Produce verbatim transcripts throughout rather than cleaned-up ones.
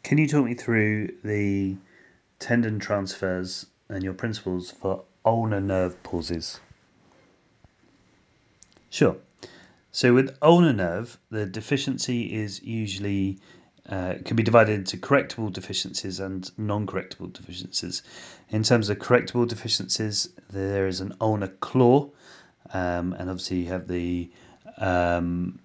Can you talk me through the tendon transfers and your principles for ulnar nerve palsies? Sure. So with ulnar nerve, the deficiency is usually uh, can be divided into correctable deficiencies and non-correctable deficiencies. In terms of correctable deficiencies, there is an ulnar claw, um, and obviously you have the um,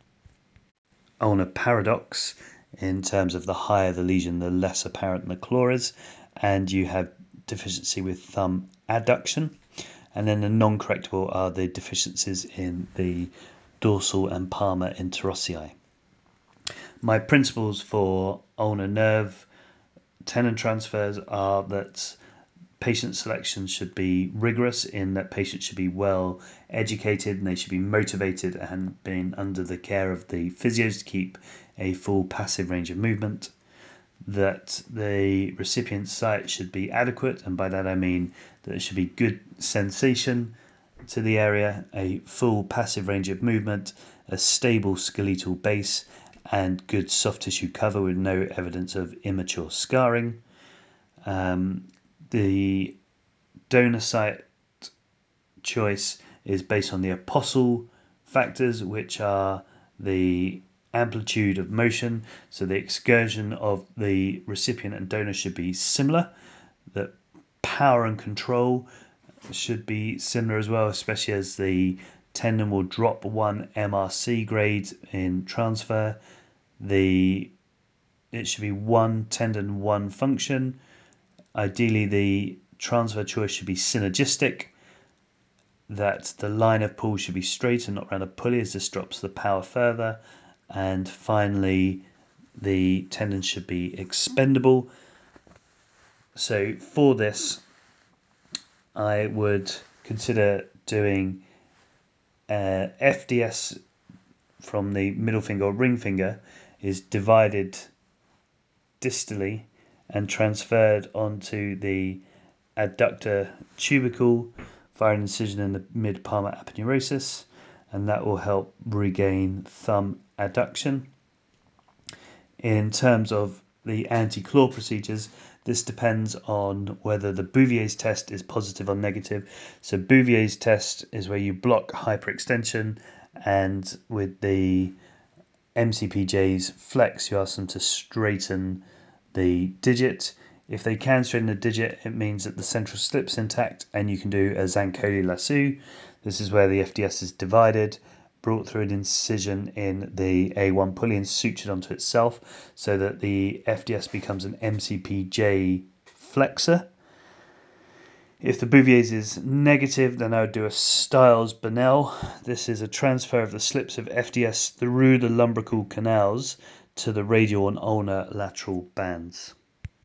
ulnar paradox. In terms of the higher the lesion, the less apparent the claw is, and you have deficiency with thumb adduction. And then the non-correctable are the deficiencies in the dorsal and palmar interossei. My principles for ulnar nerve tendon transfers are that patient selection should be rigorous, in that patients should be well educated and they should be motivated and being under the care of the physios to keep a full passive range of movement. That the recipient site should be adequate, and by that I mean that there should be good sensation to the area, a full passive range of movement, a stable skeletal base, and good soft tissue cover with no evidence of immature scarring. Um, the donor site choice is based on the apostle factors, which are the amplitude of motion, so the excursion of the recipient and donor should be similar. That power and control should be similar as well, especially as the tendon will drop one M R C grade in transfer. The it should be one tendon, one function. Ideally, the transfer choice should be synergistic, that the line of pull should be straight and not around a pulley, as this drops the power further. And finally, the tendon should be expendable. So for this, I would consider doing uh, F D S from the middle finger or ring finger is divided distally and transferred onto the adductor tubercle via an incision in the mid-palmar aponeurosis, and that will help regain thumb adduction. In terms of the anti-claw procedures, this depends on whether the Bouvier's test is positive or negative. So Bouvier's test is where you block hyperextension, and with the M C P J's flex, you ask them to straighten the digit. If they can straighten the digit, it means that the central slip's intact and you can do a Zancoli lasso. This is where the F D S is divided, brought through an incision in the A one pulley and sutured onto itself, so that the F D S becomes an M C P J flexor. If the Bouvier's is negative, then I would do a Stiles-Burnell. This is a transfer of the slips of F D S through the lumbrical canals to the radial and ulnar lateral bands.